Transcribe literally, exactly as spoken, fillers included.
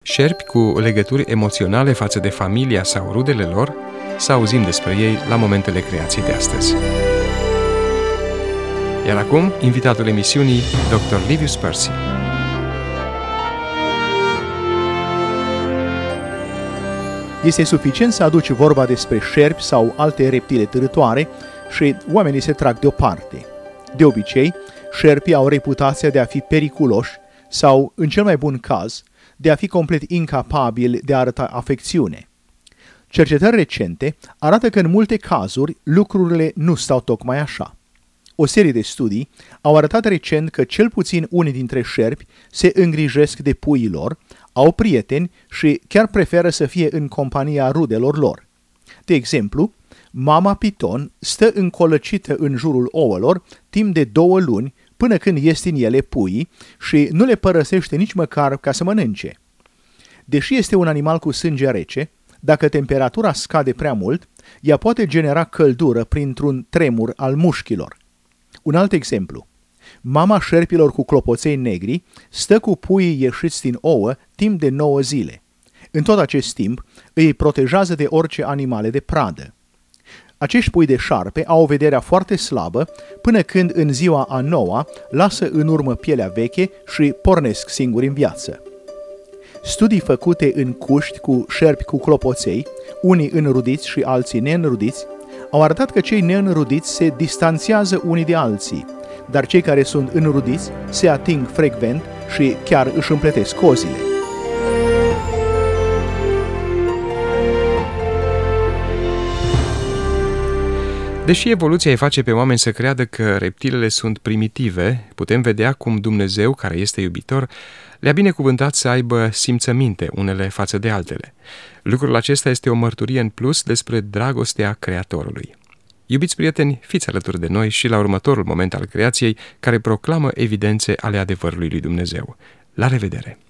Șerpi cu legături emoționale față de familia sau rudele lor, să auzim despre ei la momentele creației de astăzi. Iar acum, invitatul emisiunii, doctor Livius Percy. Este suficient să aduci vorba despre șerpi sau alte reptile târătoare și oamenii se trag deoparte. De obicei, șerpii au reputația de a fi periculoși sau, în cel mai bun caz, de a fi complet incapabili de a arăta afecțiune. Cercetări recente arată că în multe cazuri lucrurile nu stau tocmai așa. O serie de studii au arătat recent că cel puțin unii dintre șerpi se îngrijesc de puii lor, au prieteni și chiar preferă să fie în compania rudelor lor. De exemplu, mama piton stă încolăcită în jurul ouălor timp de două luni până când ies din ele puii și nu le părăsește nici măcar ca să mănânce. Deși este un animal cu sânge rece, dacă temperatura scade prea mult, ea poate genera căldură printr-un tremur al mușchilor. Un alt exemplu. Mama șerpilor cu clopoței negri stă cu puii ieșiți din ouă timp de nouă zile. În tot acest timp îi protejează de orice animale de pradă. Acești pui de șarpe au vederea foarte slabă până când în ziua a noua lasă în urmă pielea veche și pornesc singuri în viață. Studii făcute în cuști cu șerpi cu clopoței, unii înrudiți și alții neînrudiți, au arătat că cei neînrudiți se distanțiază unii de alții, dar cei care sunt înrudiți se ating frecvent și chiar își împletesc cozile. Deși evoluția îi face pe oameni să creadă că reptilele sunt primitive, putem vedea cum Dumnezeu, care este iubitor, le-a binecuvântat să aibă simțăminte unele față de altele. Lucrul acesta este o mărturie în plus despre dragostea Creatorului. Iubiți prieteni, fiți alături de noi și la următorul moment al creației care proclamă evidențe ale adevărului lui Dumnezeu. La revedere!